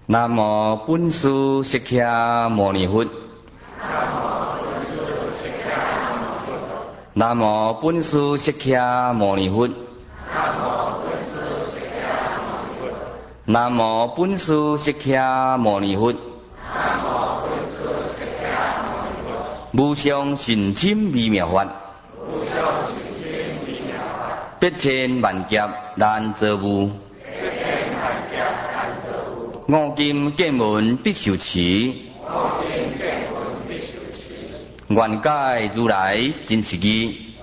南无本师释迦牟尼佛。南无本师释迦牟尼佛。南无本师释迦牟尼佛。无上甚深微妙法，百千万劫难遭遇。五金见闻必受持，愿解如来真实义。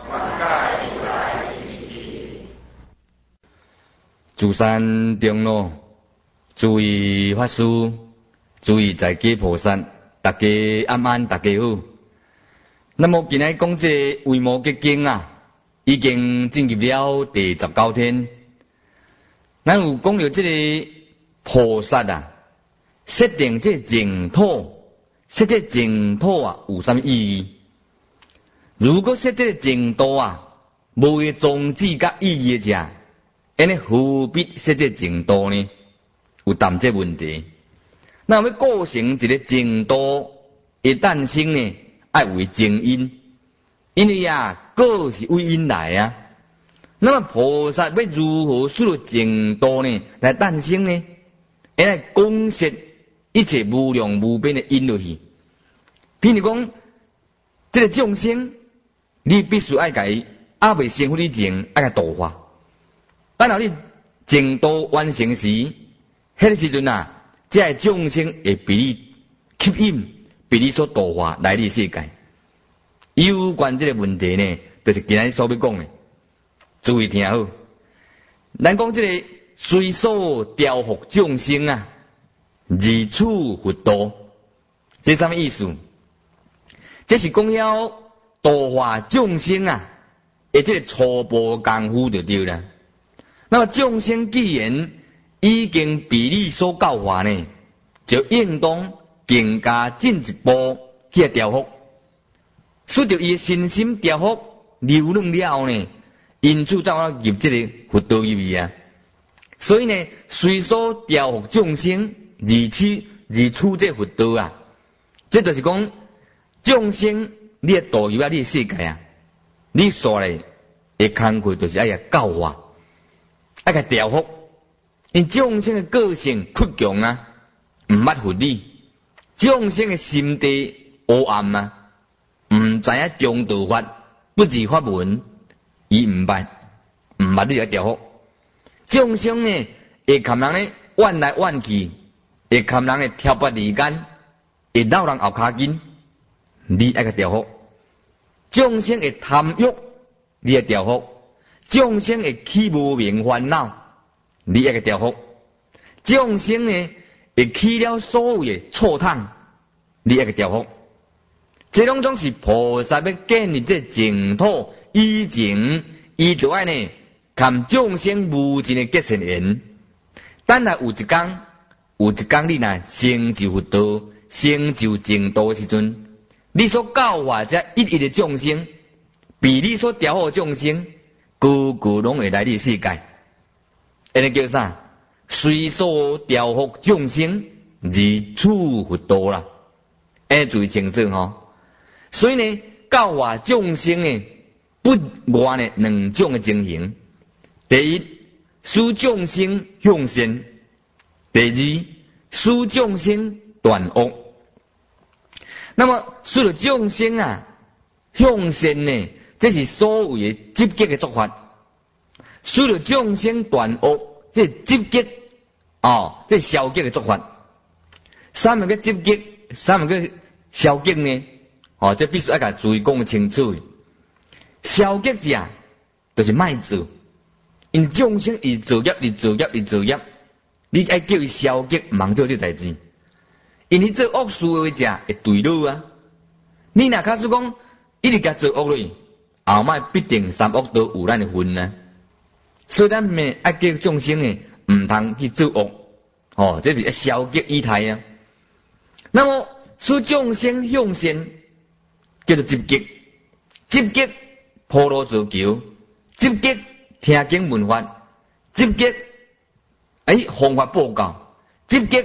诸山长老，诸位法师，诸位在家菩萨，大家安安，大家好。那么今日讲这《维摩诘经》啊，已经进入了第19天。咱有讲到这个菩萨啊，设定这净土，设这净土啊有什么意义？如果设这个净土啊，无个宗旨甲意义者，安尼何必设这净土呢？有谈这问题。那要构成一个净土的诞生呢，爱为正因，因为啊，果是为因来啊。那么菩萨要如何使到净土呢来诞生呢？来讲述一切无量无边的因落去。譬如讲，这个众生，你必须爱甲伊还未成佛以前，爱甲度化。等到你净土完成时，迄个时阵啊，这个众生会被你吸引，被你所度化来你世界。有关这个问题呢，就是今日所要讲的。注意听好，咱讲这个随所调伏众生啊，而处佛道，这什么意思？这是讲要度化众生啊，而这个初步功夫就对了。那么众生既然已经被你所教化呢，就应当更加进一步去调伏，使到伊的身心调伏流润了呢，因此才入这个佛道入面啊。所以呢，随所调伏众生，而处这佛道啊，这就是讲众生你的度入啊，你的世界啊，你所来的工课就是要教化，要甲调伏。因众生的个性倔强啊，唔捌佛理；众生的心地黑暗啊，唔知影中道法，不知法门，伊唔捌你来调伏。众生呢，会含人呢弯来弯去，会含人呢挑拨离间，会闹人后骹筋，你爱个调伏。众生会贪欲，你爱调伏；众生会起无明烦恼，你爱个调伏；众生呢会起了所有的错贪，你爱个调伏。这两种是菩萨要建立这净土以前，伊就爱呢。含众生无尽的结善缘，等下有一天你若成就佛道、成就净土的时阵，你所教化这一一的众生，比你所调伏众生，个个拢会来你世界。安尼叫啥？随所调伏众生，而处佛道啦。安尼注意清楚吼。所以呢，教化众生呢，不外呢两种的情形。第一，使众生向善；第二，使众生断恶。那么，使了众生啊向善呢，这是所谓的积极的做法；使了众生断恶，这是积极这是消极的做法。什么叫积极？什么叫消极呢？这必须要甲注意讲清楚。消极者就是卖做。因众生伊造业，你爱叫伊消极，忙做这代志。因你做恶事的者会对路啊。你若假使讲一直甲做恶嘞，后摆必定三恶道有咱的份啊。所以咱咪爱叫众生诶，唔通去做恶，这是消极意态啊。那么使众生向善，叫做积极，积极普罗造桥，积极。听经闻法，积极方法报告，积极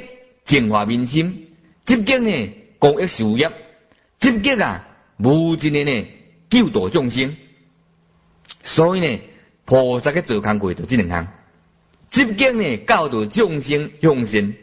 净化民心，积极呢公益事业，积极无尽的呢救度众生。所以呢，菩萨嘅做工作就这两项，积极呢教导众生向善，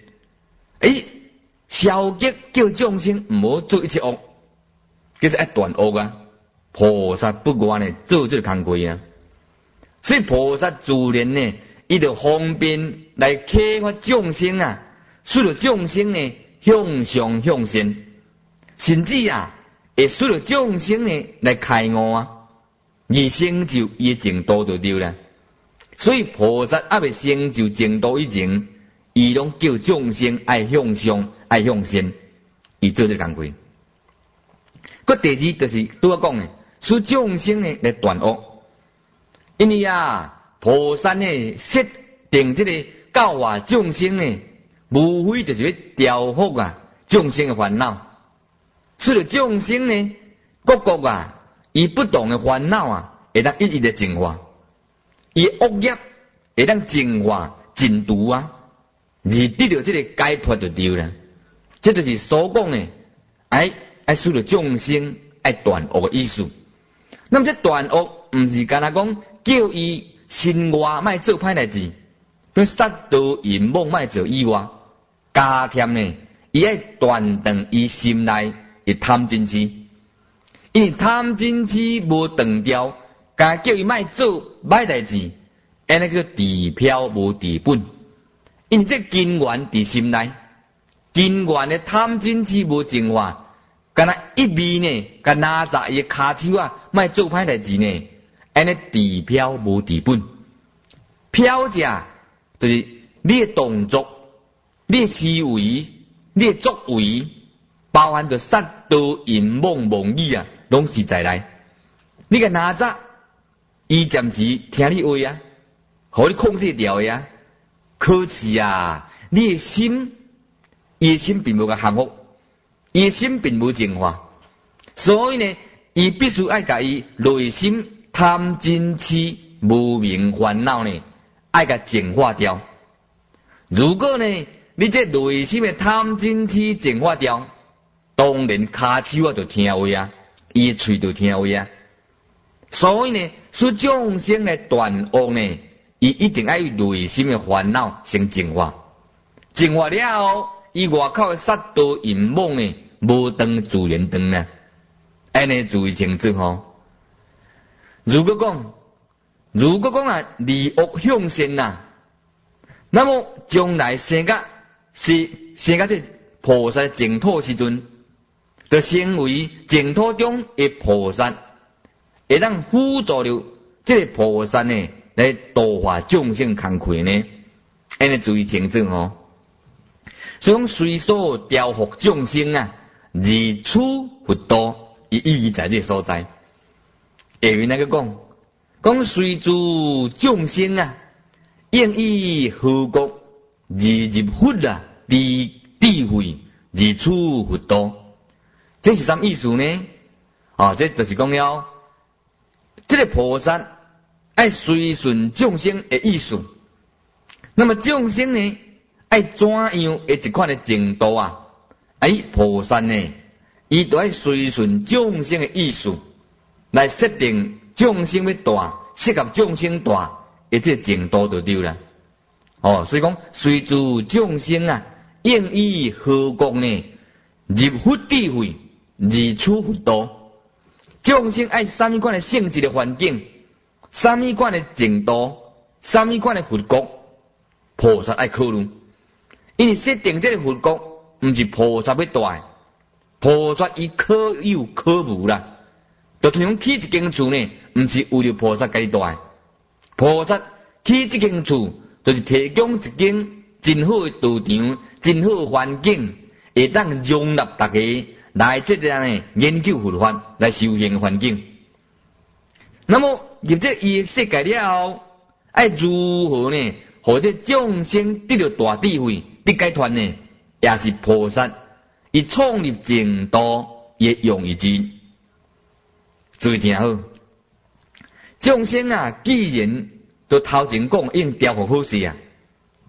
消极叫众生唔好做一切恶，其实一断恶啊。菩萨不惯呢做这个工作啊，所以菩萨自然呢，伊就方便来启发众生使得众生呢向上向善，甚至会使得众生呢来开悟而成就伊净土就对了。所以菩萨未成就净土以前，伊拢叫众生爱向上爱向善，伊做这个工作。个第二就是拄我讲的，使众生呢来断恶。因为菩萨呢设定这个教化众生呢，无非就是要调伏众生的烦恼，使得众生呢各个伊不同的烦恼会当一一的净化，伊恶业会当净化净除而得到这个解脱就对了。这就是所讲的爱使得众生爱断恶的意思。那么这断恶唔是干那讲叫伊心外莫做歹代志，跟杀盗淫妄莫做以外，加添呢伊爱断断伊心内的贪嗔痴，因为贪嗔痴无断掉，加叫伊莫做歹代志，安尼叫治标无治本。因为这根源伫心内，根源的贪嗔痴无净化，干那一味呢，干拿扎伊骹手莫做歹代志呢，安尼治标无治本。标者就是你的动作、你的思维、你的作为，包含着杀盗淫妄妄语拢是在内。你个哪吒，伊暂时听你话互你控制掉的可是你的心，伊的心并无个降服，伊的心并无净化，所以呢，伊必须爱甲伊内心贪嗔痴无明烦恼呢，爱甲净化掉。如果呢，你这内心的贪嗔痴净化掉，当然骹手就听话伊嘴就听话所以呢，使众生来断恶呢，伊一定爱内心的烦恼先净化，净化了后，伊外口的杀盗淫妄呢，无当自然当安尼注意清楚如果讲离恶向善那么将来生到这菩萨净土时阵，就成为净土中的菩萨，会当辅助了这个菩萨呢来度化众生工课呢，安尼注意清楚所以讲随所调伏众生而处佛道，意义在这个所在。下面那个讲随诸众生应以何国而入佛智慧而处佛道，这是什么意思呢？这就是讲了，这个菩萨爱随顺众生的意思。那么众生呢，爱怎样的一款的程度菩萨呢，伊都爱随顺众生的意思，来设定众生要大，适合众生大，这个程度就对了。所以讲随诸众生应以何国呢，入佛智慧而处佛道。众生爱什么款的性质的环境，什么款的程度，什么款的佛国，菩萨爱考虑。因为设定这个佛国，不是菩萨要大，菩萨伊可有可无啦。就像讲起一间厝呢，不是为了菩萨家己大，菩萨起这间厝，就是提供一间真好的道场，真好的环境，会当容纳大家来这样呢研究佛法，来修行的环境。那么入这伊世界了后，爱如何呢？或者众生得到大智慧，得解脱呢？也是菩萨伊创立净土也用意之。注意听好，众生既然都头前讲应调伏好势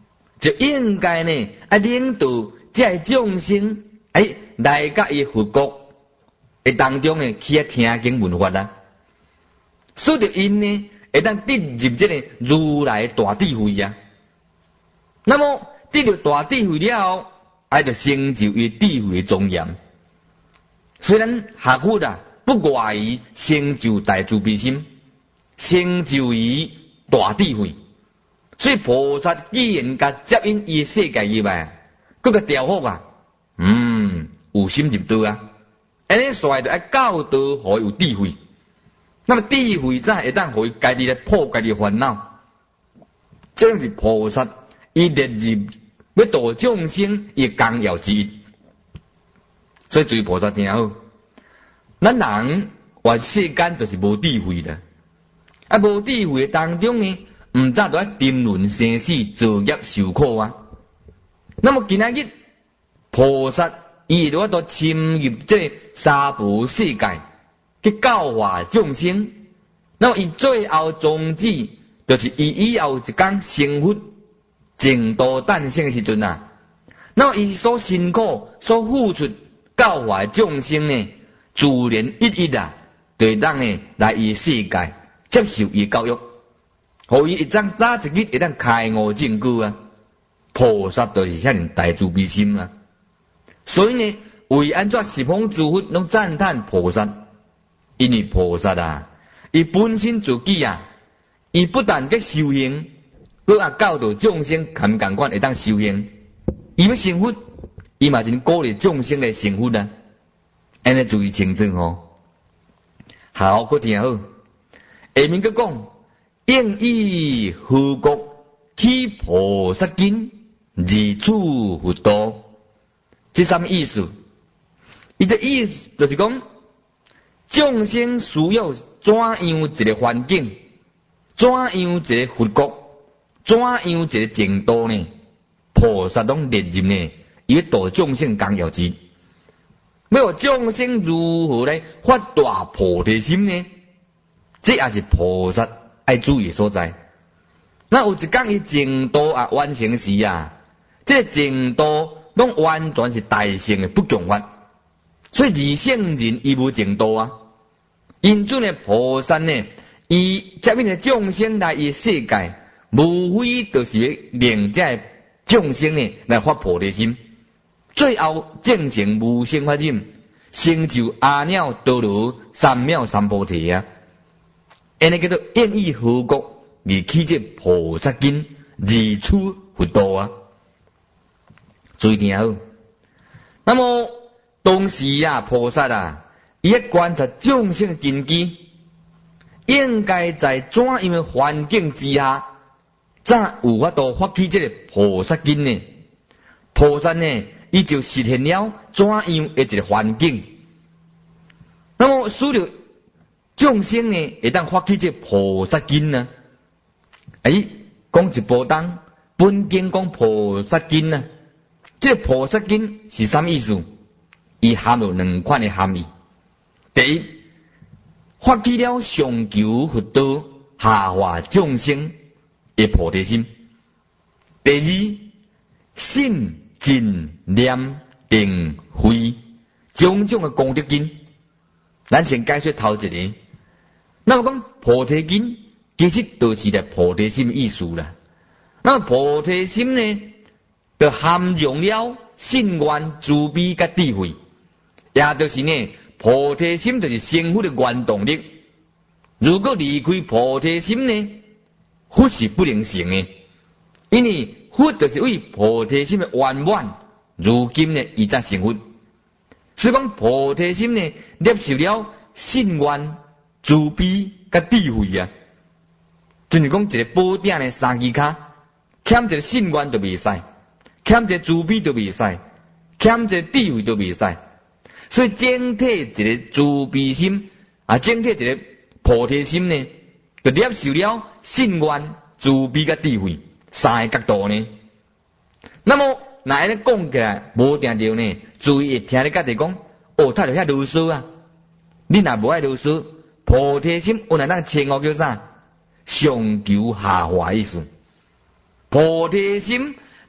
就应该呢领导这众生来甲伊佛国诶当中呢去听经闻法啦，使得因呢会当得入这个如来大智慧啊。那么得到大智慧了后，就成就伊智慧的庄严。虽然学佛啊，不外于成就大慈悲心，成就于大智慧。所以菩萨既然甲接引伊世界以外，佮个调伏啊，有心入道啊，安尼煞就教导互有智慧。那么智慧才会当互伊家己来破家己烦恼。这样是菩萨伊列入要度众生伊纲要之一。所以诸菩萨听好，咱人活世间就是无智慧的，无智慧当中呢，毋早就沉沦生死，造业受苦啊。那么今仔日菩萨伊就要侵入这三无世界去教化众生。那么伊最后宗旨就是伊以后一天成佛净土诞生的时阵啊，那么伊所辛苦所付出教化众生呢，自然一啊，对当呢来伊世界接受伊教育，互伊一张早一日会当开悟证据啊。菩萨就是遐尼大慈悲心啊。所以呢，为安怎十方诸佛拢赞叹菩萨，因为菩萨啊，伊本身自己啊，伊不但在修行，佮教导众生同款会当修行，伊要成佛，伊嘛真鼓励众生来成佛啊。安尼注意清楚吼。好，佮听好。下面佮讲，应以佛国起菩萨根，而处佛道。这什么意思？伊这意思就是讲，众生需要怎样一个环境，怎样一个佛国，怎样一个净土呢？菩萨拢列入呢，伊要度众生纲要之。要众生如何来发大菩提心呢？这也是菩萨爱注意所在。那有一天伊净土啊完成时啊，这净土拢完全是大乘的不共法，所以二乘人伊无净土啊。因此呢，菩萨呢，伊接引的众生来伊世界，无非就是要令这众生呢来发菩提心。最后证成无生法忍，成就阿耨多罗三藐三菩提啊！安尼叫做应以佛国而起这菩萨根，而处佛道啊！注意听好。那么当时啊，菩萨啊，伊要观察众生的根基，应该在怎样的环境之下，才有法度发起这个菩萨根呢？菩萨呢？伊就实现了怎样的一个环境，那么使得众生呢会当发起这菩萨根呢？讲一部当本经讲菩萨根呢，这菩萨根是什么意思？伊含有两款的含义。第一，发起了上求佛道、下化众生的菩提心；第二，信。信念定慧种种的功德根，咱先解说头一个。那么讲菩提根，其实就是个菩提心意思啦。那么菩提心呢，就含容了信愿、慈悲甲智慧，也就是呢，菩提心就是成佛的原动力。如果离开菩提心呢，佛是不能成的，因为佛就是为菩提心的圆满，如今呢，伊才成佛。所以讲菩提心呢，接受了信愿、慈悲甲智慧啊。就是讲一个宝鼎的三支卡，欠一个信愿就袂使，欠一个慈悲就袂使，欠一个智慧就袂使。所以整体一个慈悲心啊，整体一个菩提心呢，就接受了信愿、慈悲甲智慧。三个角度呢，那么哪安尼讲起来，无定着呢？注意听你家己讲，他就遐啰嗦啊！你若无爱啰嗦，菩提心有哪能称呼叫啥？上求下化意思。菩提心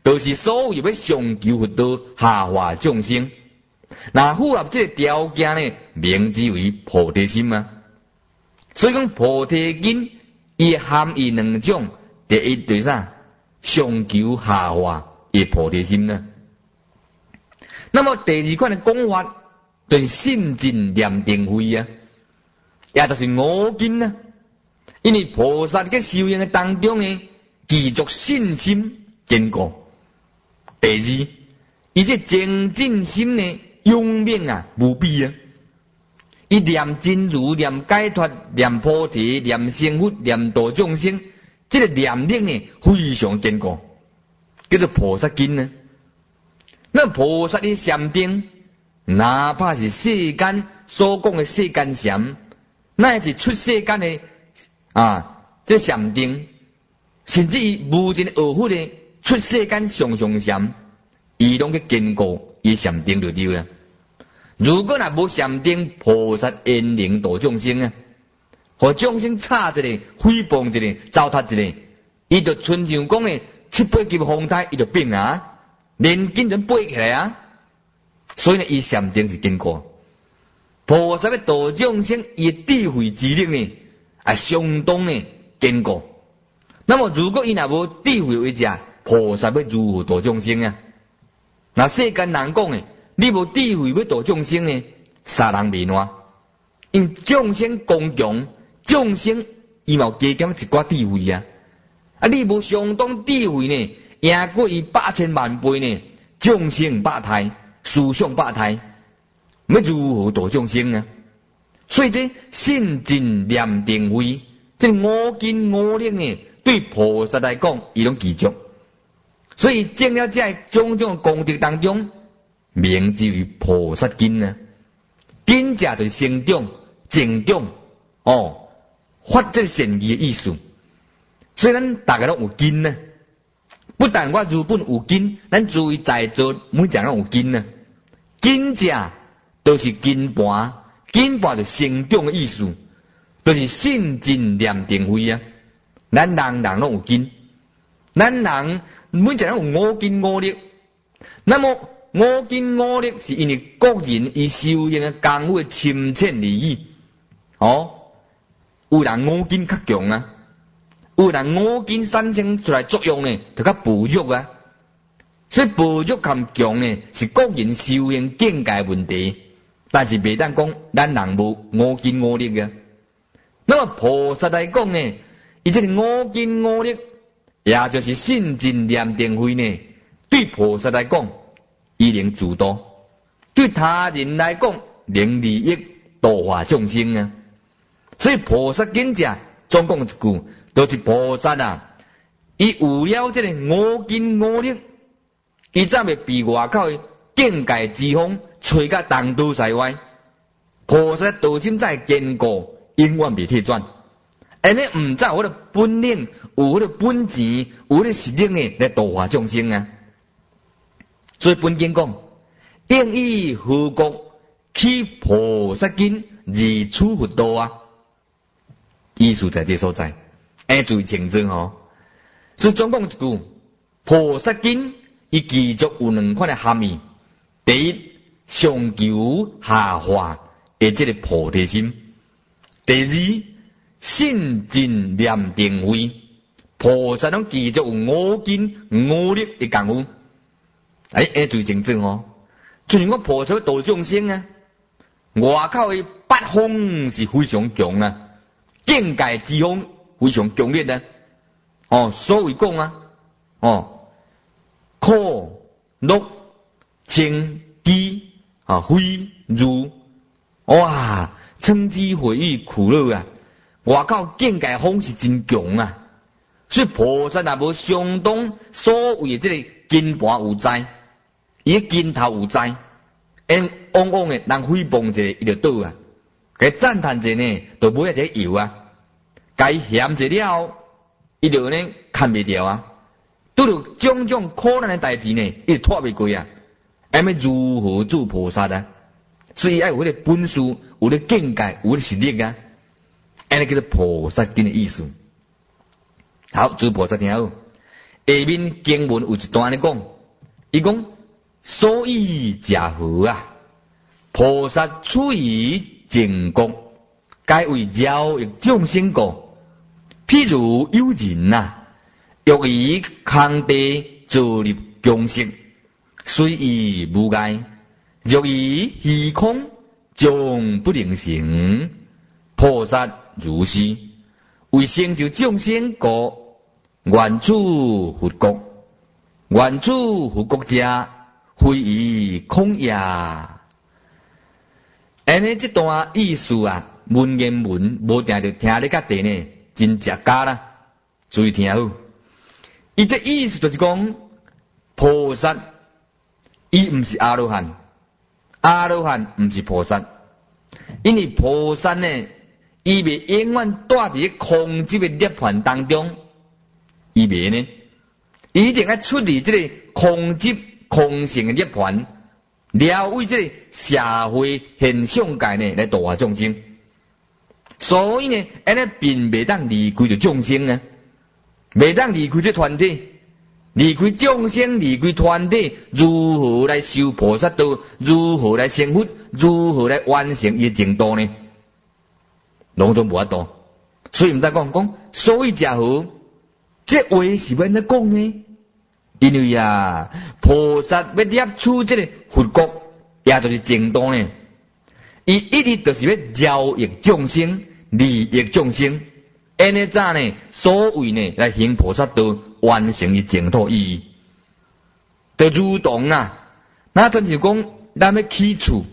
都是所谓要上求佛道，下化众生。那符合这个条件呢，名之为菩提心啊。所以讲菩提心，伊含义两种，第一对啥？上求下化的菩提心呢。那么第二款的讲法，就是信尽念定慧啊，也就是五根啊。因为菩萨在修行的当中呢，继续信心坚固。第二，伊这精进心呢，永命啊无比啊。伊念真如、念解脱、念菩提、念成佛、念度众生，这个念力呢非常坚固，叫做菩萨根呢。那菩萨的禅定，哪怕是世间所讲的世间禅，乃是出世间的这禅定，甚至于无尽学佛的出世间上上禅，伊拢去坚固伊禅定就对了。如果若无禅定，菩萨因能度众生啊，和众生吵一个、诽谤一个、糟蹋一个，伊就亲像讲的7、8级风台，伊就变啊。连紧人背起来啊！所以呢，伊禅定是坚固。菩萨要度众生，伊智慧之力呢，相当呢坚固。那么，如果伊若无智慧为者，菩萨要如何度众生啊？那世间人讲呢，你无智慧要度众生呢，杀人灭乱。因众生共强，众生伊嘛有加减一寡智慧啊。你无相当智慧呢？赢过伊8000万倍呢，众生百态，思想百态，要如何度众生呢？所以这信尽念定慧，这五根五力呢，对菩萨来讲，伊拢具足。所以证了这种种功德当中，名之为菩萨根呢。根者就是成长、增长，发这善意的意思。所以咱大家都有根呢。不但我如本有根，咱诸位在座每一个人有根呢。根者都是根盘，根盘就成长的意思，就是信尽念定慧啊。咱人人拢有根，咱人每一个人有五根五力。那么五根五力是因为个人伊修行的功夫的深浅而已。有人五根较强啊。有人五根产生出来作用呢，就较薄弱啊。所以薄弱较强呢，是个人修行境界问题。但是袂当讲咱人无五根五力啊。那么菩萨来讲呢，伊这个五根五力，也就是信尽念定慧呢，对菩萨来讲，伊能自度；对他人来讲，能利益度化众生啊。所以菩萨根者，总讲一句。都是菩萨啊！伊有了这个五根五力，伊才袂被外口的境界之风吹甲东都西歪。菩萨道心再坚固，永远袂退转。安尼唔则有迄个本领，有迄个本钱，有迄个实力呢，来度化众生啊！所以本经讲，应以何国起菩萨根而处佛道啊！意思在这所在。注意清楚所以总讲一句，菩萨根伊继续有两款的含义。第一，上求下化的这个菩提心；第二，信尽念定慧。菩萨拢继续有五根五力的功夫。注意清楚就像我菩萨度众生啊，外口的八风是非常强啊，境界之风。非常强烈的所谓讲苦、乐、清、机、非、如，哇，称之回忆苦乐啊！外口境界风是真强啊！所以菩萨也无相当所谓的这个根盘有在，伊根头有在，往往的人诽谤一下，伊就倒啊，给赞叹一下呢，就买一个油啊。该嫌一了，伊就呢看袂掉啊！拄着种种苦难的代志呢，伊拖袂过啊！要如何做菩萨啊？所以要有迄个本事，有迄个境界，有迄个实力啊！安尼叫做菩萨根的意思。好，做菩萨听好。 下面经文有一段咧讲，伊讲所以食佛啊，菩萨处于净国，该为饶益众生故。譬如有人啊，欲以空地造立宫室，虽以无碍，若以虚空将不能成。菩萨如是，为成就众生故，愿处佛国。愿处佛国者，非以空也。安尼这段意思啊，文言文无定着听咧较地呢，真食假啦。注意听好，伊这意思就是讲，菩萨伊毋是阿罗汉，阿罗汉毋是菩萨，因为菩萨呢，伊袂永远住伫空寂的涅槃当中，伊袂呢，伊一定要出离这个空寂空性的涅槃，了为这个社会现象界呢来度化众生。所以呢，安尼并袂当离开着众生啊，袂当离开这团体，离开众生，离开团体，如何来修菩萨道？如何来成佛？如何来完成伊净土呢？拢总无法度。所以毋知讲，所以食佛，这话是要安怎讲呢？因为啊，菩萨要摄取这个佛国，也就是净土呢。伊一直就是要饶益众生，利益众生。安尼早呢，所谓呢来行菩萨道，完成伊净土意义，就如同啊，那真是讲，咱要起厝，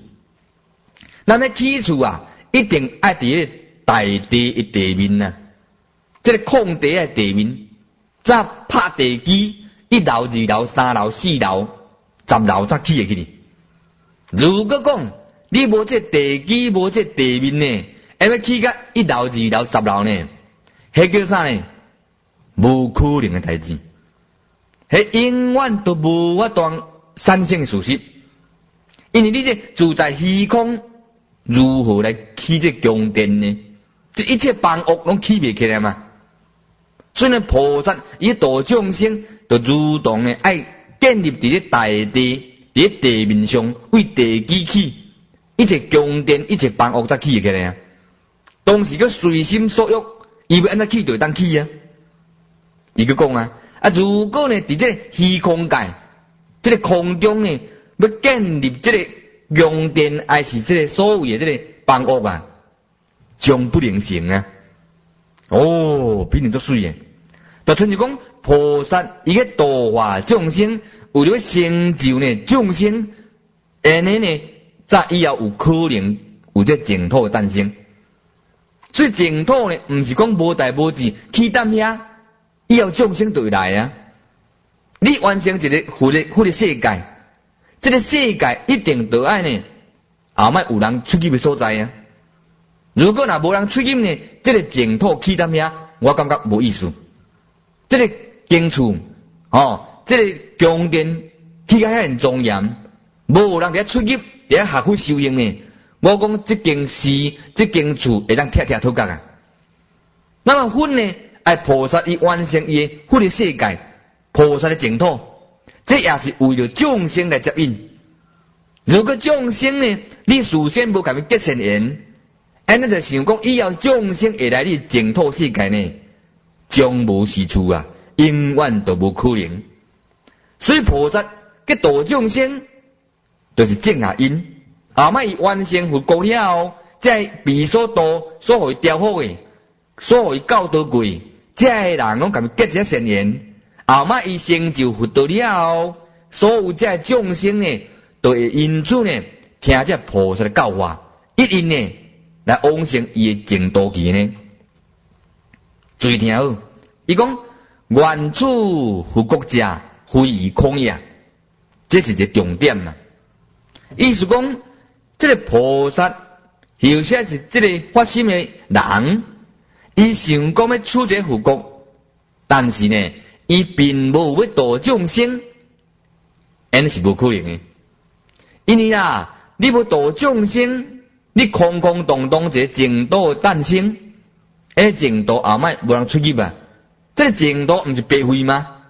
一定爱伫个大地的地面啊，这个空地的地面，早拍地基，1楼、2楼、3楼、4楼、10楼才起会去哩。如果讲你无这地基，无这地面呢，要起到1楼、2楼、10楼呢，迄叫啥呢？无可能的代志，迄永远都无法当产生事实。因为你这住在虚空，如何来起这宫殿呢？这一切房屋拢起袂起来嘛。所以呢，菩萨伊度众生，就如同呢爱建立伫咧大地，伫地面上为地基起，一切宫殿、一切房屋才起起来啊。当时个随心所欲，伊要安怎起就会当起啊。伊个讲啊，如果呢伫这虚空界，这个空中呢要建立这个宫殿，还是这个所谓的这个房屋啊，将不能成啊。哦，比你做水诶。就像是讲菩萨伊个度化众生，为了成就呢众生，安尼呢，则以后有可能有这净土的诞生。所以净土呢，毋是讲无代无志起踮遐，以后众生就会来啊。你完成一个佛的世界，这个世界一定就爱呢，后摆有人出入的所在啊。如果若无人出入呢，这个净土起踮遐，我感觉无意思。这个经厝，这个宫殿起甲遐庄严，无人伫遐出入，伫遐学佛修行呢。我讲这件事，这间厝会当贴头壳啊。那么佛呢，爱菩萨伊完成伊的佛的世界，菩萨的净土，这也是为了众生来接引。如果众生呢，你事先无甲伊结善缘，安尼就想讲以后众生会来你净土世界呢，将无是处啊，永远都无可能。所以菩萨去度众生，就是种下因。后摆伊完成佛国了后，再被所度，所互伊调好诶，所互伊教导过，这个人拢甲伊结一善缘。后摆伊成就佛道了后，所有这众生呢，都会因此呢，听这菩萨的教化，一因呢来完成伊的净土期呢。注意听好，伊讲愿处佛国者，非以空也，这是一个重点嘛。意思讲。这个菩萨，有些是这个发心的人，伊想讲要处这佛国，但是呢，伊并无要度众生，安是无可能的。因为啊，你要度众生，你空空洞洞一个净土诞生，净土后摆无人出入啊，这个净土毋是白费吗？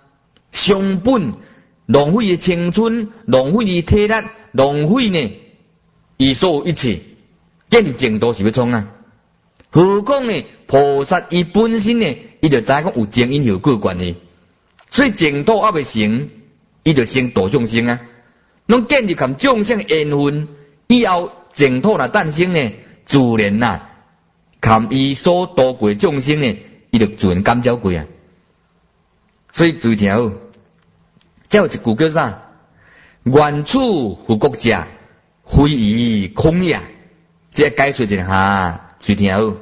伤本浪费的青春，浪费的体力，浪费呢伊所有一切，建立净土是要创啊？何况呢？菩萨伊本身呢，伊就知讲有前因后果关系，所以净土还未成，伊就先度众生啊。拢建立含众生缘分，以后净土若诞生呢，自然呐，含伊所度过众生呢，伊就自然感召过啊。所以注意听好，再有一句叫啥？愿处复国者，非以空也。这解说一下，注意听好。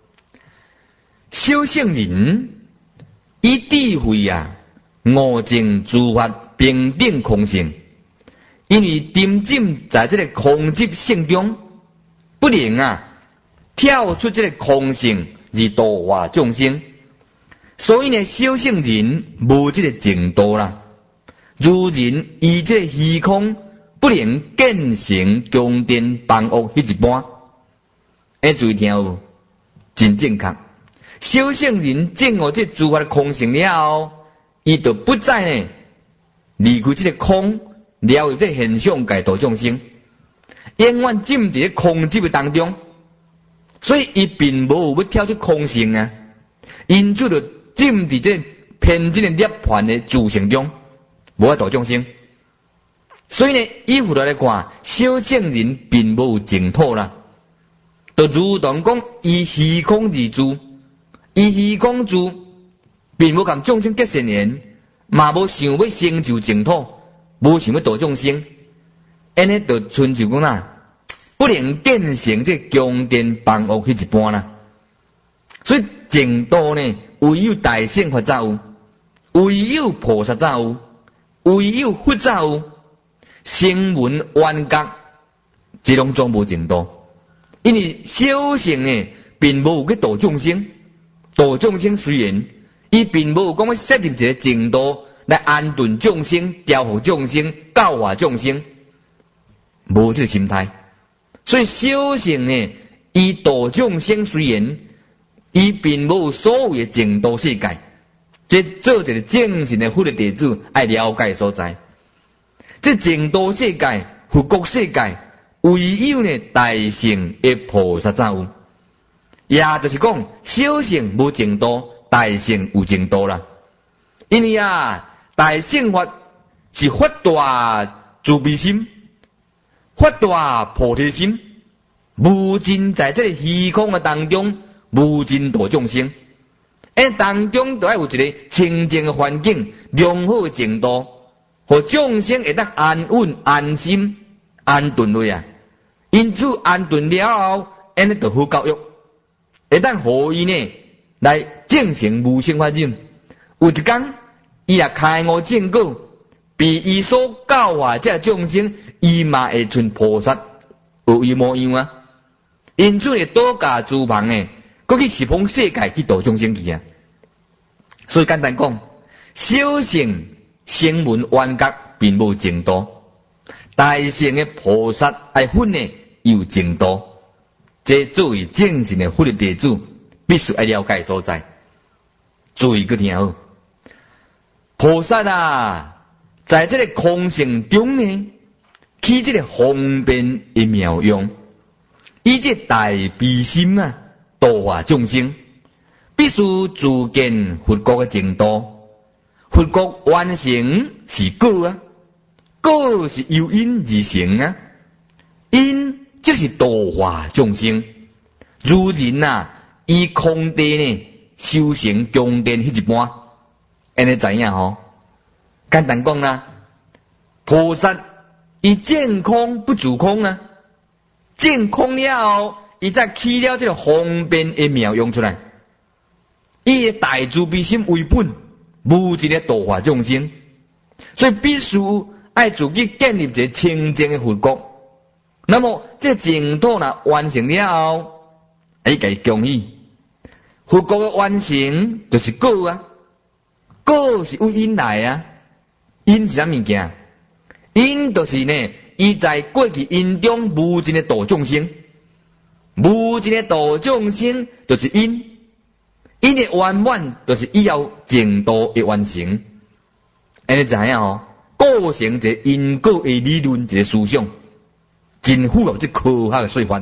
小圣人以智慧啊，悟证诸法平等空性，因为沉浸在这个空寂性中，不能啊跳出这个空性而度化众生，所以呢，小圣人无这个净土啦。如人以这个虚空不能建成宫殿房屋迄一般，注意听有，真正确。小圣人证悟这诸法的空性了后，伊就不再呢离开这个空，了解这现象界度众生，永远浸在空寂的当中，所以伊并无要跳出空性啊，因此就浸在这偏见的涅槃的自性中，无法度众生。所以呢，依佛来看，小圣人并无净土啦，就如同讲以虚空而住。以虚空住，并无共众生结善缘，嘛无想要成就净土，无想要度众生，安尼就亲像讲啦，不能建成这宫殿房屋迄一般啦。所以净土呢，唯有大乘法才有，唯有菩萨才有，唯有佛才有，声闻缘觉，这拢总无净土。因为小乘呢，并无去度众生。度众生虽然，伊并无讲要设立一个净土来安顿众生、调伏众生、教化众生，无这个心态。所以小乘呢，伊度众生虽然，伊并无所谓的净土世界。这做一个正信的佛的弟子爱了解所在。这净土世界、佛国世界，唯有呢大乘的菩萨才有。也就是讲，小乘无净土，大乘有净土啦。因为啊，大乘法是发大慈悲心，发大菩提心，无尽在这个虚空的当中，无尽度众生。当中都要有一个清净的环境，良好的净土，和众生会当安稳、安心、安顿落啊。因此安顿了后，安尼就好教育。会当互伊呢来证成无生法忍，有一天伊也开悟正果，比伊所教化这众生，伊嘛会像菩萨有伊模样啊。因此会多加诸旁呢，搁去十方世界去度众生去啊。所以简单讲，小乘声闻缘觉并无净土，大乘的菩萨爱分呢有净土。这作为正信的佛的弟子，必须要了解所在。注意个听好，菩萨啊，在这个空性中呢，起这个方便的妙用，以这大悲心啊，度化众生，必须自见佛国的净土。佛国完成是果啊，果是由因而成啊，因就是度化众生。如人啊，以空地呢修行宫殿迄一般，安尼知影吼？简单讲啦，菩萨伊见空不住空啊，见空了后，伊再起了这个方便的妙用出来，以大慈悲心为本，无尽的度化众生，所以必须爱自己建立一个清净的佛国。那么这净土若完成了后，伊家恭喜，佛国的完成就是果啊，果是有因来啊，因是啥物件？因就是呢，伊在过去因中无尽的度众生，无尽的度众生就是因，因的圆满就是以后净土的完成。 安尼知影哦，构成一个因果的理论，一个思想，真符合这科学的说法。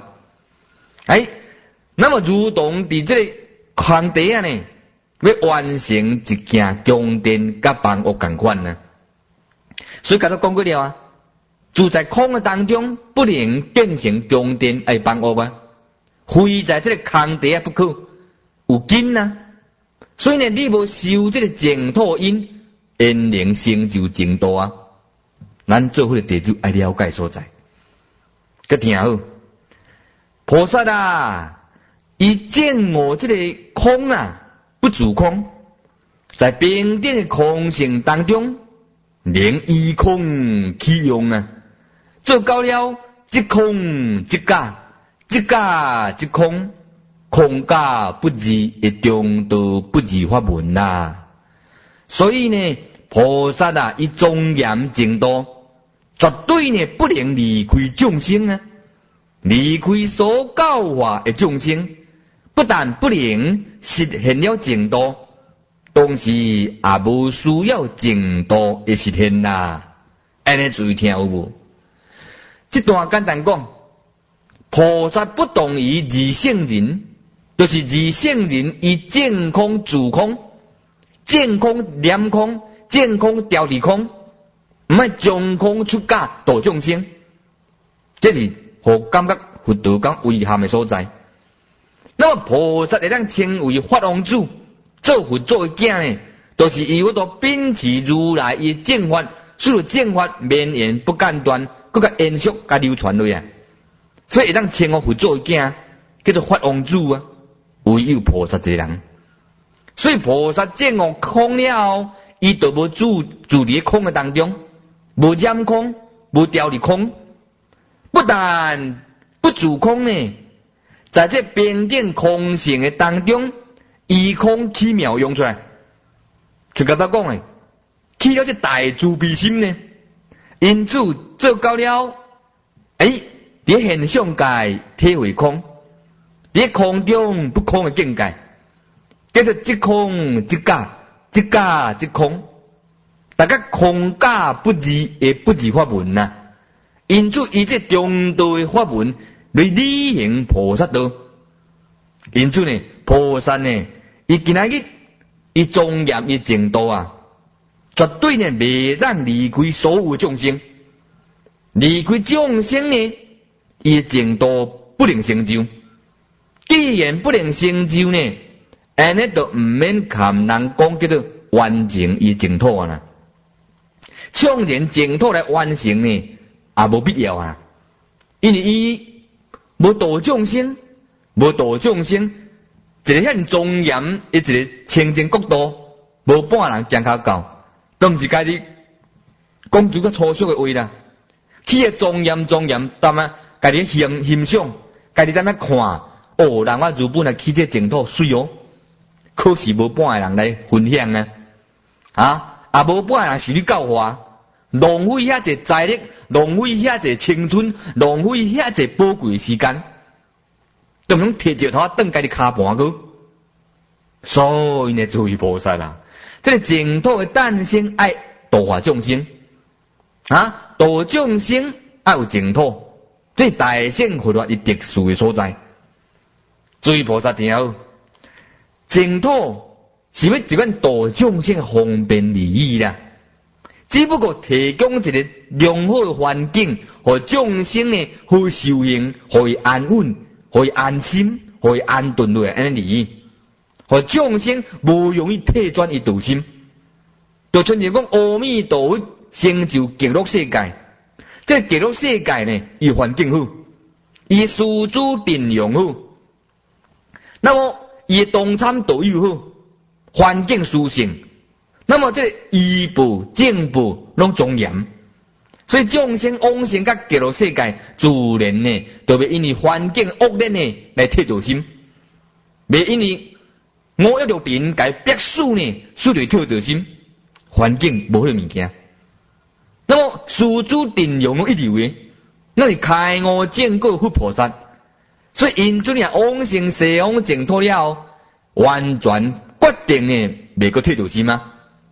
那么如同伫这个空地啊呢，要完成一件宫殿甲房屋同款呢。所以刚才讲过了啊，住在空的当中，不能建成宫殿诶房屋啊，非在这个空地啊不可。有根啊，所以呢，你无受这个净土因，因能成就净土啊。咱做伙的弟子爱了解所在。佮听好，菩萨啊，伊见我这个空啊，不主空，在平等的空性当中，能依空起用啊，做到了即空即假，即假即空。空假不二的中道不二法门啦，所以呢，菩萨啊，伊庄严净土，绝对呢不能离开众生啊，离开所教化的众生，不但不能实现了净土，同时也无需要净土的实现啦。安尼注意听有无？这段简单讲，菩萨不同于二圣人。就是二圣人以见空主空，见空念空，见空调离空，唔系将空出家度众生，这是互感觉佛道讲危险的所在。那么菩萨会当称为法王子，做佛做囝呢，都是以我都秉持如来以正法，使得正法绵延不间断，佮个延续佮流传落啊，所以会当称我佛做囝，叫做法王子啊。唯有菩萨一个人，所以菩萨见我空了，伊就无住伫空的当中，无染空，无调离空，不但不住空呢，在这平等空性的当中，依空起妙用出来，就甲他讲诶，起了这大慈悲心呢，因此做到了，伫现象界体会空。在空中不空的境界，叫做即空即假，即假即空，大家空假不二的不二法门呐。因此，以这中道的法门来履行菩萨道。因此呢，菩萨呢，伊今仔日伊庄严伊净土啊，绝对呢袂让离开所有众生，离开众生呢，伊净土不能成就。既然不能成就呢，安尼就唔免含人讲叫做完成伊净土啊啦。创建净土来完成呢，也无必要啊。因为伊无度众生，无度众生，一个遐庄严，一个清净国度，无半人讲较到，都毋是家己讲一个粗俗的话啦。去个庄严，但啊，家己欣赏，家己在那看。哦，人我日本来去这净土水哦，可是无半个人来分享啊，也无半个人是你教化，浪费遐济财力，浪费遐济青春，浪费遐济宝贵时间，都能摕石头蹬家己骹盘去。所以呢，诸位菩萨啦，这个净土的诞生爱度化众生啊，度众生爱有净土，这大乘佛法的特殊的所在。诸位菩萨听好，净土是要一款度众生方便利益啦，只不过提供一个良好的环境，和众生呢好修行，互伊安稳，互伊安心，互伊安顿落来安尼利益，和众生无容易退转伊道心。就像讲阿弥陀佛成就极乐世界，这极乐世界呢，伊环境好，伊师资阵容好。那么，伊动参都有好，环境舒适，那么这医部、政部拢庄严，所以众生往生甲极乐世界，自然呢，就袂因为环境恶劣呢来退道心，袂因为我一条电改别墅呢，所以退道心，环境无迄物件。那么师资阵容拢一流诶，那是开悟见过佛菩萨。所以因此呢，往生西方净土了，完全决定呢，袂个退道心啊，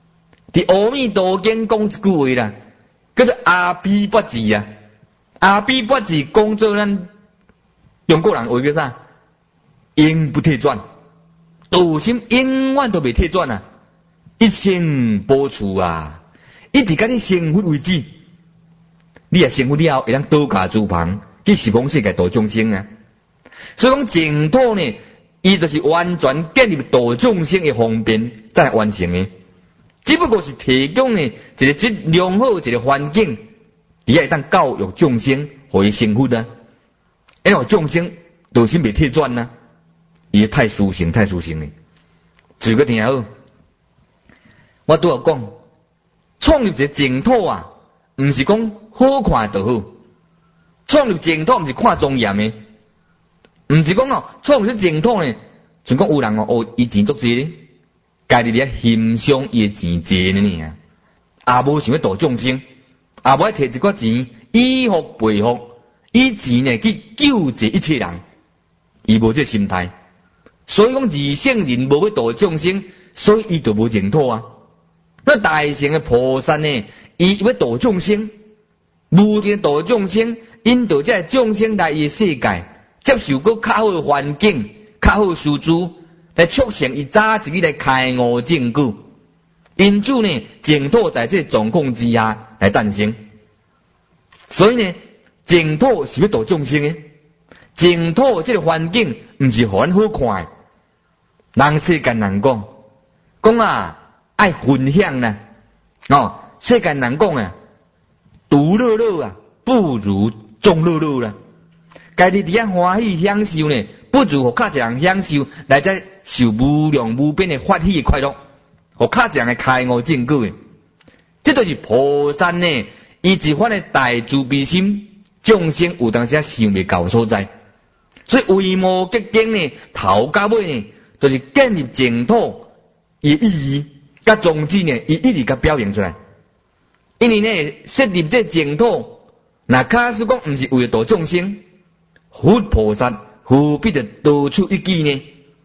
伫《阿弥陀经》讲一句话啦，叫做阿毗跋致啊。阿毗跋致讲做咱中国人话叫啥？永不退转，道心永远都袂退转啊！一生保持啊，一直甲你成佛为止。你也成佛了后，会当倒驾诸旁，去十方世界度众生啊！所以讲净土呢，伊就是完全建立度众生的方便再来完成的。只不过是提供呢一个良好一个环境，伫遐会当教育众生，互伊成佛啊！因为众生道心袂退转啊，伊太殊胜太殊胜了。自个听好，我拄有讲，创立一个净土啊，毋是讲好看就好。创立净土毋是看庄严的，毋是讲创立净土呢，像讲有人伊钱足济咧。家己咧欣赏伊的钱济呢尔，也无想要度众生，也无爱摕一寡钱以福培福，以钱呢去救济一切人，伊无这心态。所以讲二圣人无要度众生，所以伊就无净土啊。那大乘的菩萨呢，伊要度众生，无尽度众生，引导这众生来伊世界，接受个较好的环境，较好的师资。来促成伊早自己来开悟证据，因此呢，净土在这状况之下来诞生。所以呢，净土是要度众生的，净土这个环境毋是互咱好看的。人世间人讲啊，爱分享啦，世间人讲啊，独乐乐啊，不如众乐乐啦。家己伫遐欢喜享受呢，不如互较一人享受，来再受无量无边的法喜的快乐，互较一人的开悟证据的。这就是菩萨呢，伊一番的大慈悲心，众生有当时想袂到所在。所以为无结经呢，头到尾呢，就是建立净土伊意义，甲宗旨呢，伊一直甲表现出来。因为呢，设立这净土，那假使讲毋是为了度众生。佛菩萨何必得多出一计呢？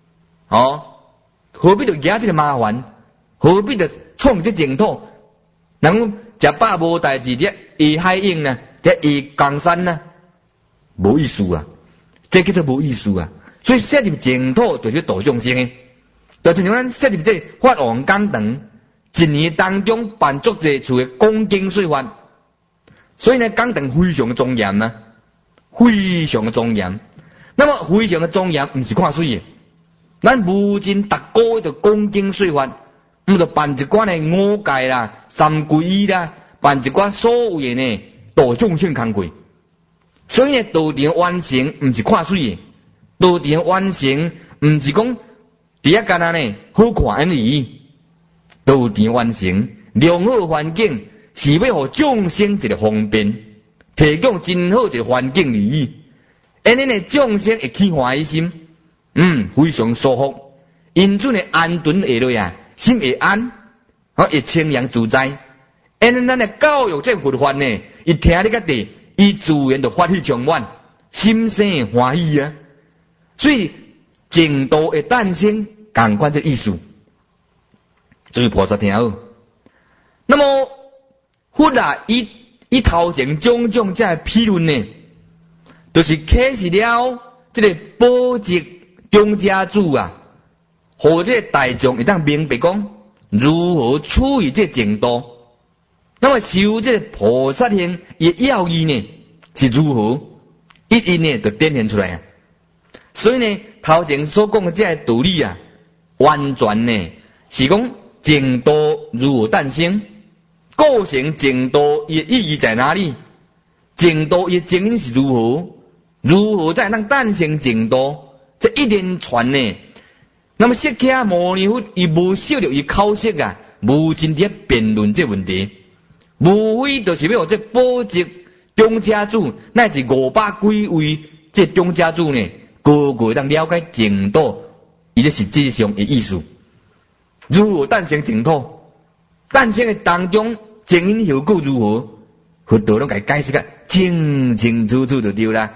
何必得惹这个麻烦？何必得创这净土？人食饱无代志，伫下海涌呢，伫下江山呢，无意思啊！这叫做无意思啊！所以设立净土就是度众生的，就像咱设立这法王讲堂，一年当中办足侪处的恭敬说法，所以呢，讲堂非常的庄严啊。非常的庄严，那么非常的庄严，毋是看水的。咱无尽逐个月的恭敬说法，就办一寡的五戒啦、三皈依啦，办一寡所有的呢度众生工课。所以呢，道场完成毋是看水的，道场完成毋是讲伫遐干呢好看而已。道场完成良好环境，是要互众生一个方便。提供真好一个环境而已，安尼呢众生会起欢喜心，非常舒服，因此呢安顿下来啊，心会安，会清凉自在。安尼咱的教育这佛法呢，伊听你个地，伊自然就发起充满，心生欢喜啊。所以净土的诞生，共款这意思。所以菩萨听好。那么佛啊，伊头前种种这批论呢，就是启示了这个宝积中家主啊，或者大众会当明白讲如何处理这净土。那么修这个菩萨行也要义呢是如何，一一呢就展现出来啊。所以呢，头前所讲的这个道理啊，完全呢是讲净土如何诞生。构成净土的意义在哪里？净土的经营是如何？如何才能诞生净土？这一连串呢？那么释迦牟尼佛伊无少了伊口舌啊，无真正辩论这问题，无非就是要这宝积中家主，乃至500几位这中家主呢，个个当了解净土，伊这实际上的意思。如何诞生净土？诞生的当中，前因后果如何？佛陀拢甲解释个清清楚楚就对啦。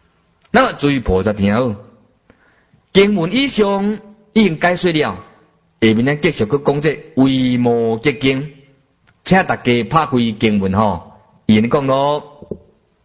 那么注意菩萨听好，经文以上已经解说了， 下面咱继续去讲这维摩诘经，请大家拍开经文吼，伊讲咯，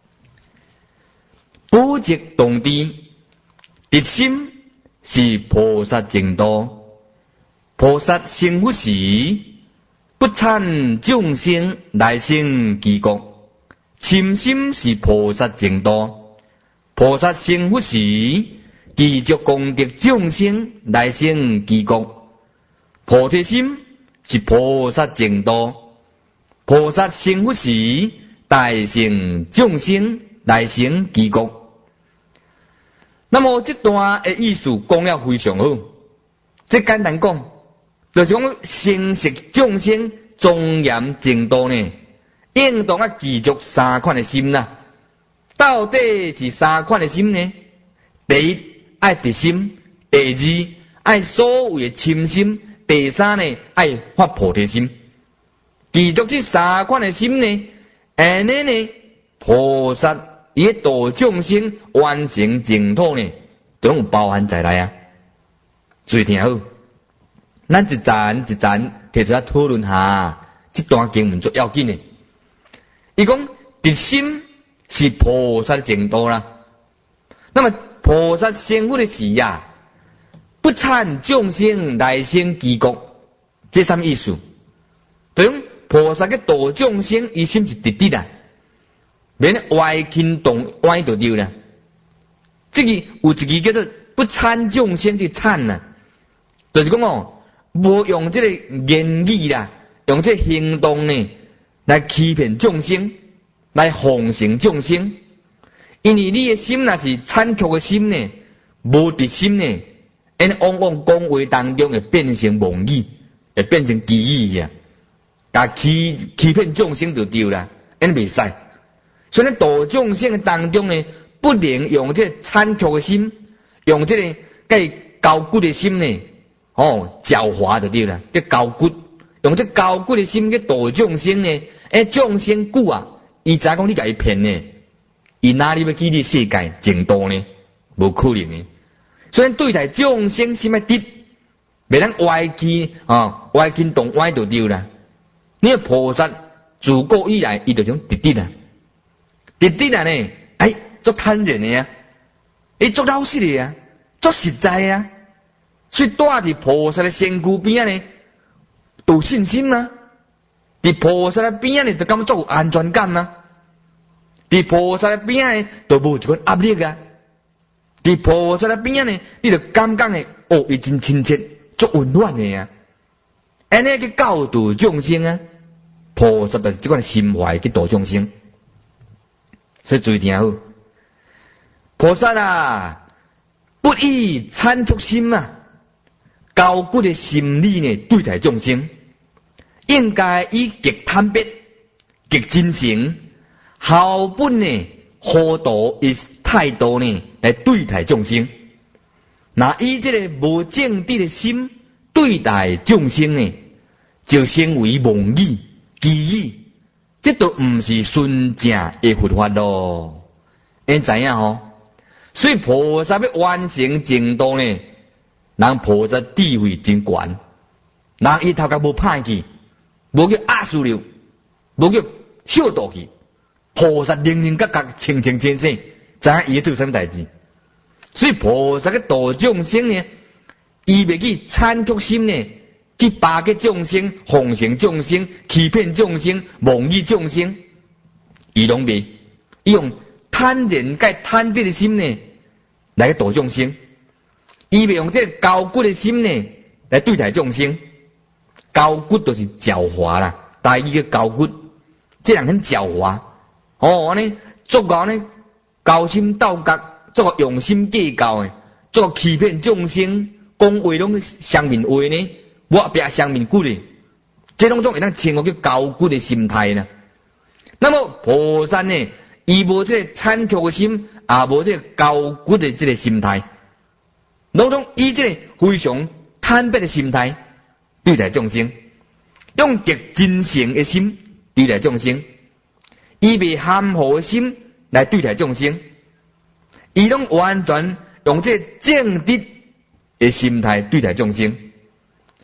补极动地，直心是菩萨净土，菩萨成佛时，不参众生来生其国，深心是菩萨净土，菩萨成佛时，继续功德众生来生其国。菩提心是菩萨净土，菩萨成佛时，大乘众生来生其国。那么这段的意思讲了非常好，这简单讲，就是讲成实众生庄严净土呢，应当记住三款的心啦。到底是三款的心呢？第一爱直心，第二爱所有的深心。第三呢，爱发菩提心，记住这三款的心呢，安尼呢，菩萨伊度众生完成净土呢，都有包含在内啊。注意听好，咱一站一站提出来讨论下，这段经文最要紧的。伊讲直心是菩萨净土啦，那么菩萨成佛的时呀。不参众生来生其国，这什么意思？就讲菩萨嘅度众生，伊心是直直啦，免歪轻动歪就对啦。这个有一个叫做不参众生去参啦，就是讲哦，无用这个言语啦，用这行动呢来欺骗众生，来奉承众生。因为你的心若是参曲的心呢，无直心呢。因往往讲话当中会变成妄语，会变成绮语啊，甲欺骗众生就对啦，因袂使。所以呢，度众生当中呢，不能用这参曲的心，用这个介高骨的心呢，狡猾就对啦，叫高骨，用这高骨的心去度众生呢，众生久啊，伊知讲你甲伊骗呢，伊哪里要去你世界净土呢？无可能的。所以对待众生心要直，袂当歪曲歪轻动歪就对啦。你个菩萨自古以来，伊就种直直啦，直直啦呢，足坦然的啊，伊足老实的啊，足实在啊，所以住伫菩萨的身躯边呢，有信心啊，伫菩萨的边呢，就感觉足有安全感啊，伫菩萨的边呢，就无一款压力啊。伫菩萨的边呢，你就感觉呢，伊真亲切，足温暖的啊。安尼去教导众生啊，菩萨就是这款心怀去度众生。所以注意听好，菩萨啊，不以参曲心啊，高骨的心理呢对待众生，应该以极坦白、极真诚、毫不呢糊涂的态度呢来对待众生。那以这个无正直的心对待众生呢，就成为妄语、绮语，这都唔是纯正的佛法咯。你知影吼？所以菩萨要完成净土呢，人菩萨智慧真悬，人伊头壳无歹去，无叫压死了，无叫笑倒去。菩萨灵灵觉觉、清清清清，知影伊做什么代志。所以菩萨个度众生呢，伊袂去参曲心呢，去巴结众生、奉承众生、欺骗众生、妄语众生，伊拢袂，伊用坦然介坦直的心呢来度众生，伊袂用这高骨的心呢来对待众生。高骨就是狡猾啦，大意嘅高骨，这人很狡猾。安尼足够呢，高深斗角，足够用心计较诶，足够欺骗众生，讲话拢双面话呢，我别双面骨咧，这种会当称我叫高骨的心态呢。那么菩萨呢，伊无这个参曲的心，也无这个高骨的这个心态，拢种以这个非常坦白的心态对待众生，用极真诚的心对待众生。伊袂含糊的心来对待众生，伊拢完全用这正直的心态对待众生。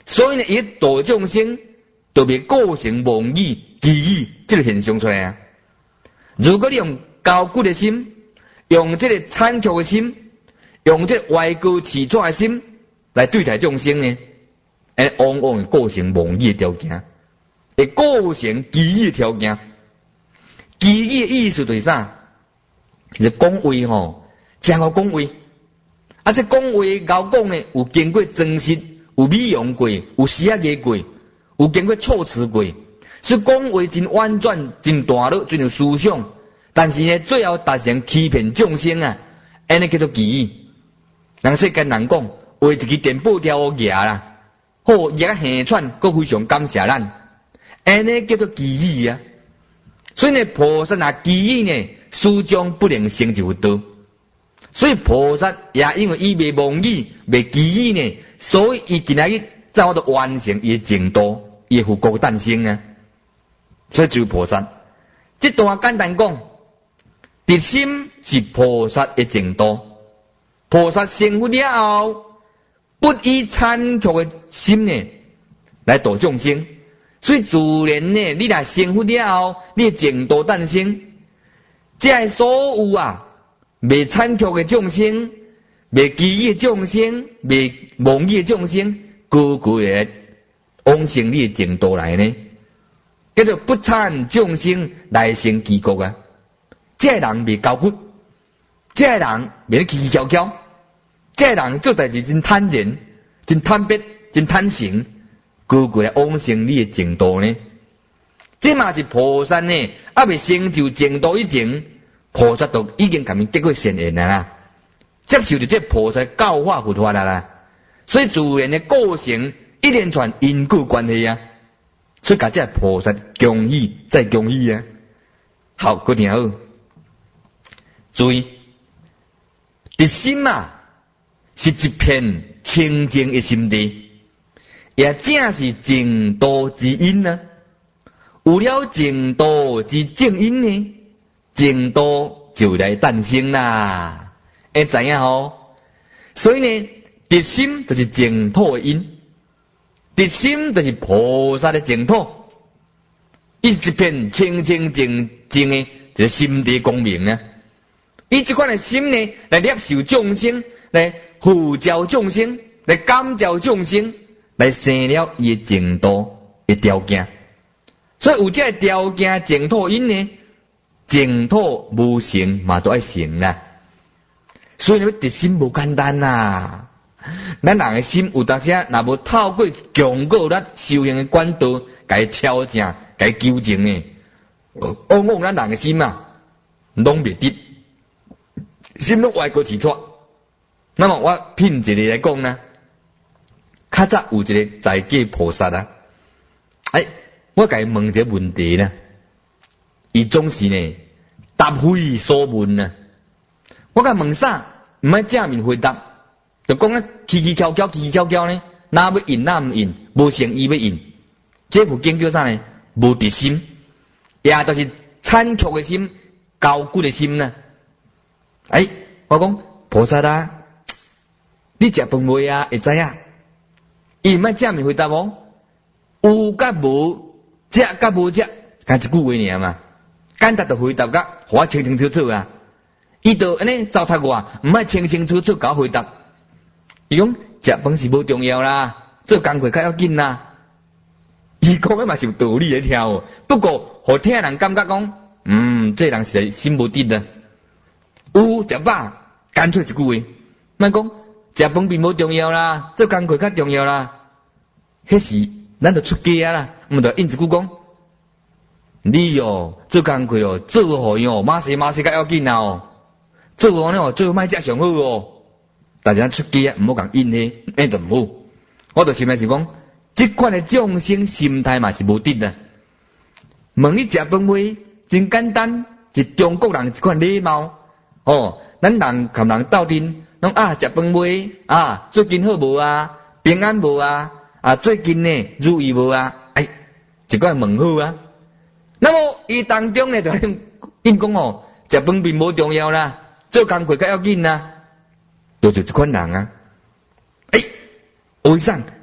所以呢，伊度众生就别构成妄语、绮语这个现象出来啊。如果你用高贵的心，用这个残酷的心，用这个歪高起错的心来对待众生呢，往往会构成妄语的条件，会构成绮语的条件。绮语的意思就是啥？就是讲话吼，真好讲话。啊，这讲话咬讲呢，有经过装饰，有美容过，有诗啊艺过，有经过措辞过，所以讲话真婉转，真大路，真有思想。但是呢，最后达成欺骗众生啊，安尼叫做绮语。人世间人讲，画一支电报条叶啦，好叶下喘，佫非常感谢咱，安尼叫做绮语啊。所以呢，菩萨拿绮语呢，始终不能成就佛道。所以菩萨也因为伊未妄语、未绮语呢，所以伊今仔日才好度完成伊净土、伊复国诞生啊。所以就菩萨，这段简单讲，直心是菩萨的净土。菩萨成佛了后，不以残酷的心呢来度众生。所以自然呢，你若成佛了后，你净土诞生，这所有啊，未残酷的众生，未绮语的众生，未妄语的众生，个个会往生你的净土来呢，叫做不参众生来成其国啊。这人未高骨，这人未起起翘翘，这人做代志真坦然，真坦白，真坦诚。个个来往生你的净土呢？这嘛是菩萨呢，还未成就净土以前，菩萨都已经甲mình结过善缘啦，接受着这菩萨教化佛法啦，所以自然的构成一连串因果关系啊，所以甲这菩萨恭喜再恭喜啊！好，各位听好，注意，直心啊，是一片清净的心地。也正是净土之因啊！有了净土之正因呢，净土就来诞生啦。会知影吼？所以呢，直心就是净土的因，直心就是菩萨的净土，伊一片清清净净的，就是心地光明啊！伊这款的心呢，来接受众生，来护教众生，来感召众生。来生了伊的净土的条件，所以有这个条件净土因呢，净土无成嘛都爱成啦。所以你直心无简单啦，咱人的心有当时若无透过强过咱修行的管道，甲伊敲正，甲伊纠正呢，往往咱人的心啊，拢袂得，心拢歪过起错。那么我品一个来讲呢。较早有一个在家菩萨啊，我甲伊问一个问题呢，伊总是呢答非所问啊。我甲问啥，唔爱正面回答，就讲啊起起翘翘，起起翘翘呢，哪要应哪唔应，无成伊要应。这副经叫啥呢？无直心，也就是残酷的心、高骨的心呢。我讲菩萨啊，你食饭未啊？会知影？伊毋爱正面回答无，有甲无，食甲无食，干一句话尔嘛。简单就回答甲，互我清清楚楚啊。伊就安尼糟蹋我，毋爱清清楚楚甲我回答。伊讲食饭是无重要啦，做工课较要紧啦。伊讲诶嘛是有道理诶听，不过互听人感觉讲，这人是心无定啊。有食饱，干脆一句话，莫讲。食饭并无重要啦，做工课较重要啦。迄时咱就出家啦，毋着应一句讲，你做工课做好哟，马西较要紧啦做好呢做莫食上好但是咱出家毋好共应迄，就毋好。我就心内是讲，即款的众生心态嘛是无得啊。问你食饭未？真简单，是中国人一款礼貌咱人甲人斗阵。拢食饭未？最近好无啊？平安无啊？最近呢如意无啊？一个问好啊。那么伊当中呢就应讲食饭并无重要啦，做工课较要紧啦，就是这款人啊。为啥？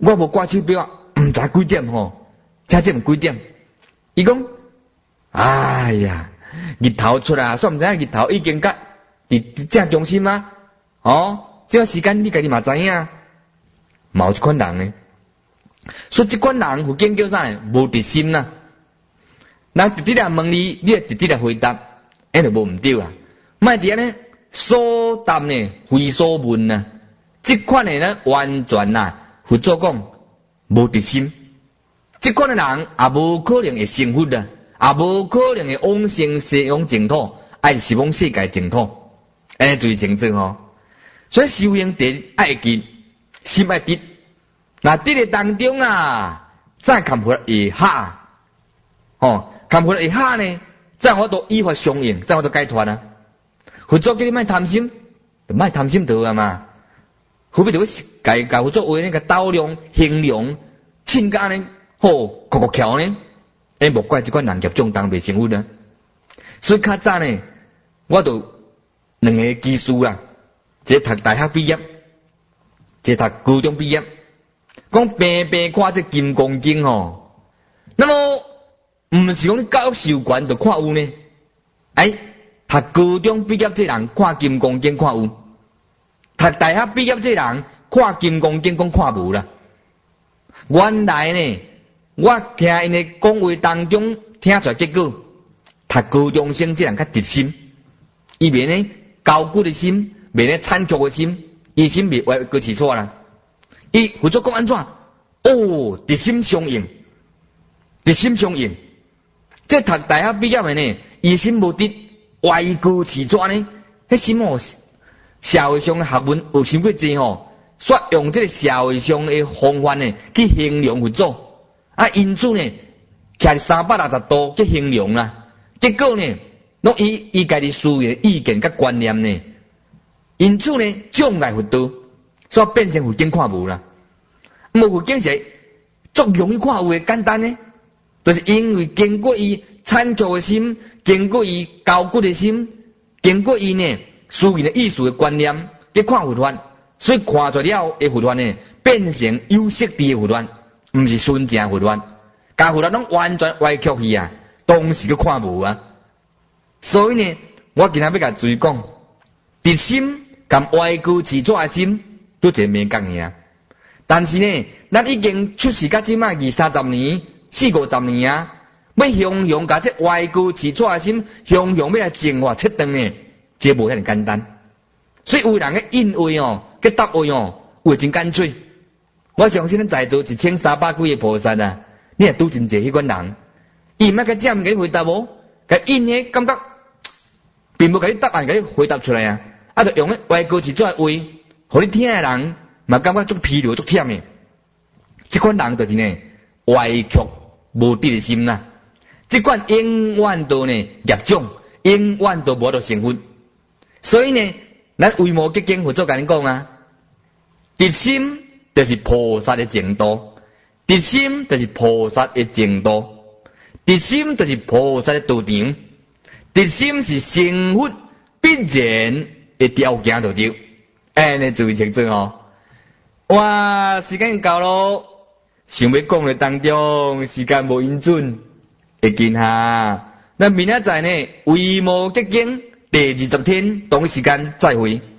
我无挂手表，毋知几点吼，车这几点？伊讲，哎呀，日头出来，煞毋知影日头已经甲伫正中心啊，哦，这个时间你家己嘛知影，嘛有一款人呢。所以这款人有见叫啥呢？无直心呐。人直直来问你，你直直来回答，就无毋对啊。莫伫安尼所答呢，非所问呐。这款的呢，完全呐，佛祖讲无直心。这款的人也无可能会成佛啊，也无可能会往生西方净土，爱是往世界净土，安尼注意清楚吼。所以修行第爱会记，心爱直。那这个当中啊，再看佛会下，看佛会下呢，再我都依法相应，再我都解脱啊。佛祖叫你莫贪心，就莫贪心得啊嘛。何必就改佛祖为那个刀量、衡量、称价呢？酷巧呢？莫怪这款人业中当袂成佛呢。所以较早呢，我就两个技术啦，一个读大学毕业，一个读高中毕业。讲平平看这金刚经吼，那么毋是讲你教育受权就看有呢？读高中毕业这人看金刚经看有，读大学毕业这人看金刚经讲看无啦。原来呢，我听因的讲话当中听出来结果，读高中生这人较直心，伊免呢高骨的心，免呢参曲的心，伊心袂歪个起错啦。伊佛祖讲安怎？直心相应，直心相应。这读大学毕业的呢，伊心无直，歪句起错呢？迄心哦，社会上的学问有伤过济吼，煞用这个社会上的方法呢去衡量佛祖，因此呢，徛360度去衡量啦。结果呢，拢伊家己思维意见甲观念呢，因此呢，障碍佛道。所以变成佛经看无啦，佛经是足容易看有诶简单呢，就是因为经过伊参照的心，经过伊高骨的心，经过伊呢思维的意思的观念去看佛法，所以看出了诶佛法呢变成有色地诶佛法，毋是纯正佛法，甲佛法拢完全歪曲去啊，当时去看无啊。所以呢，我今仔要甲注意讲，直心甲歪曲起错的心。都一面讲尔，但是呢，咱已经出世到即摆20-30年、40-50年啊，要向向甲这歪曲起错的心，向向要来净化切断呢，这无遐尼简单。所以有人个应为个答话有真干脆。我相信咱在座1300几个菩萨啊，你也拄真济迄款人，伊毋捌甲这么甲你回答无，甲应个感觉，并无甲你答案甲你回答出来啊，就用个歪曲起错的话。互你听的人嘛感觉足疲劳足忝的，这款人就是呢歪曲无直的心啦。这款永远都呢业障，永远都无得成佛。所以呢，咱维摩诘经佛祖甲恁讲啊，直心就是菩萨的净土，直心就是菩萨的净土，直心就是菩萨的道场，直心是成佛必然的条件就对。你注意清楚哦！哇，时间到咯，想要讲的当中，时间无允准，会见下。那明仔载呢，维摩诘经第20天同一时间再会。